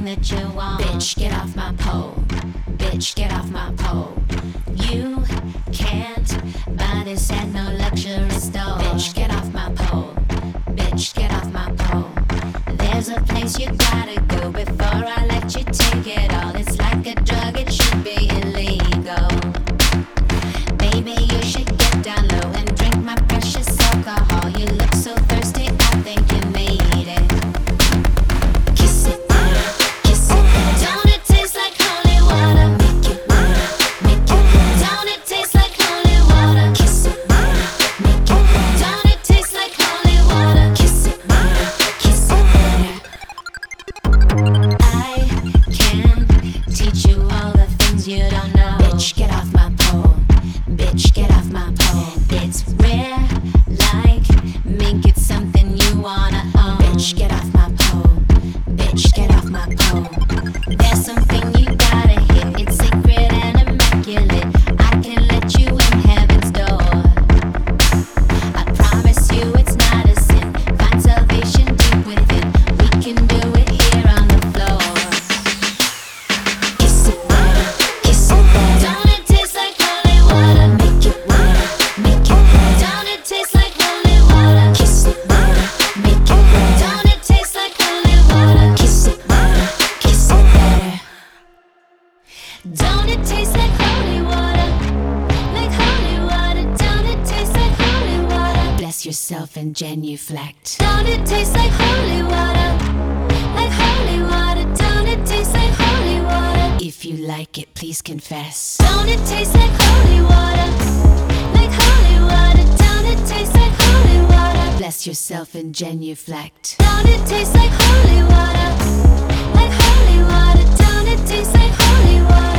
that you want. Bitch, get off my pole. Bitch, get off my pole. You can't buy this at no luxury store. Bitch, get off my pole. Bitch, get off my pole. There's a place you gotta go before I let you take it all. It's like a drug, it should be illegal. Baby, you should get down low and drink my precious alcohol. You look so thirsty, I think you need it. Kiss it, kiss it. Don't it taste like holy water? Make it better, make it better. Don't it taste like holy water? Kiss it, make it better. Don't it taste like holy water? Kiss it, kiss it better. I can teach you all the things you don't know. Bitch, get off my pole. Bitch, get off my pole. It's rare, like mink, it's something you wanna own. Bitch, get off my pole. Bitch, get off my pole. There's something you gotta hit. It's sacred and immaculate. I can let you in heaven's door. I promise you it's not a sin. Find salvation deep within. We can do it here on the floor. Kiss it better, kiss it better. Don't it taste like holy water? Make it better, make it better. Don't it taste like holy water? Kiss it better, make it better. Don't it taste like holy water? Kiss it better, kiss it better. Don't it taste like holy water? Like holy water. Don't it taste like holy water? Bless yourself and genuflect. Don't it taste like holy water? Like holy water. Don't it taste like holy water? If you like it, please confess. Don't it taste like holy water? Like holy water. Don't it taste like holy water? Bless yourself and genuflect. Don't it taste like holy water? Like holy water. Don't it taste like holy water?